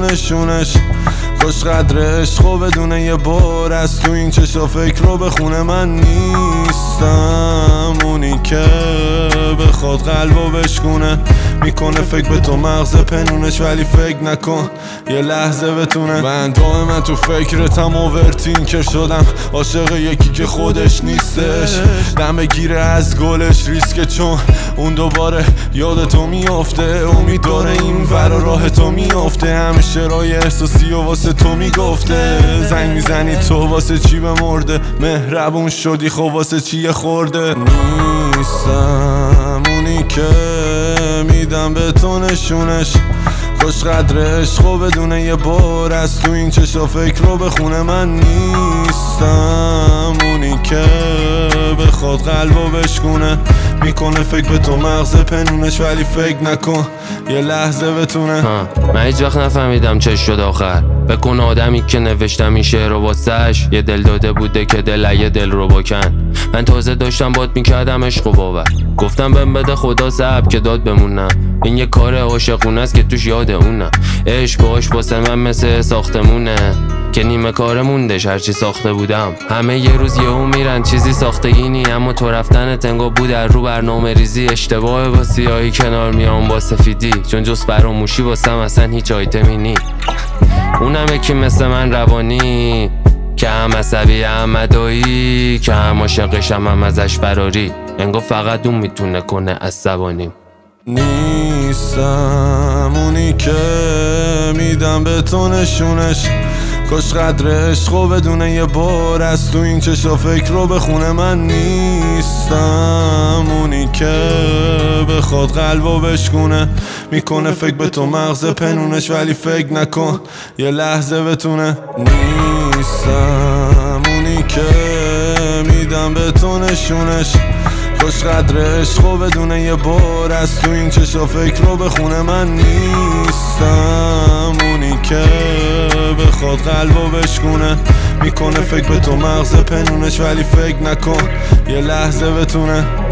نشونش. خوش قدر عشقو بدونه یه بار از تو این چشا فکر رو بخونه. من نیستم اونی که بخواد قلبو بشکونه. میکنه فکر به تو مغز پنونش ولی فکر نکن یه لحظه بتونه. من دائما تو فکرتم اوورتینکر شدم، عاشق یکی که خودش نیستش. دم گیره از گلش ریسکه چون اون دوباره یاد تو میافته. امید داره این ور راه تو میافته، همیشه رای احساسی و واسه تو میگفته. زنگ میزنی تو واسه چی بمرده، مهربون شدی خب واسه چی یه خورده. نیستم اونی که میدم به تو نشونش. خوش قدر عشقو بدونه یه بار از تو این چشا فکر رو بخونه. من نیستم اونی که بخواد قلبو بشکونه. میکنه فکر به تو مغز پنونش ولی فکر نکن یه لحظه بتونه. من هیچ وقت نفهمیدم چه شد آخر. بکن آدمی که نوشتم این شعر رو واسش یه دل داده بوده که دل دل رو بکن. من تازه داشتم باد میکردم عشق و باور، گفتم بهم بده خدا صبر که داد بمونم. این یه کار عاشقونه است که توش یاد اونم. عشق باش واسه من مثل ساختمونه که نیمه کار موندش هرچی ساخته بودم. همه یه روز یهو میرن چیزی ساختگی نی، اما تو رفتن تنگو بود در رو برنامه ریزی. اشتباه با سیاهی کنار میام با سفیدی، چون جز فراموشی واسم اصلا هیچ آیتمی نی. اونم یکی مثل من روانی که هم عصبی هم مدایی، که هم عاشقشم هم ازش فراری. انگار فقط اون میتونه کنه عصبانیم. نیستم اونی که میدم به تو نشونش. خوش قدر عشقو بدونه یه بار از تو این چشا فکر رو بخونه. من نیستم اونی که بخواد قلبو بشکونه. میکنه فکر به تو مغز پنونش ولی فکر نکن یه لحظه بتونه. نیستم اونی که میدم به تو نشونش. خوش قدر عشقو بدونه یه بار از تو این چشا فکر رو بخونه. من نیستم اونی که بخواد قلبو بشکونه. میکنه فکر به تو مغز پنونش ولی فکر نکن یه لحظه بتونه.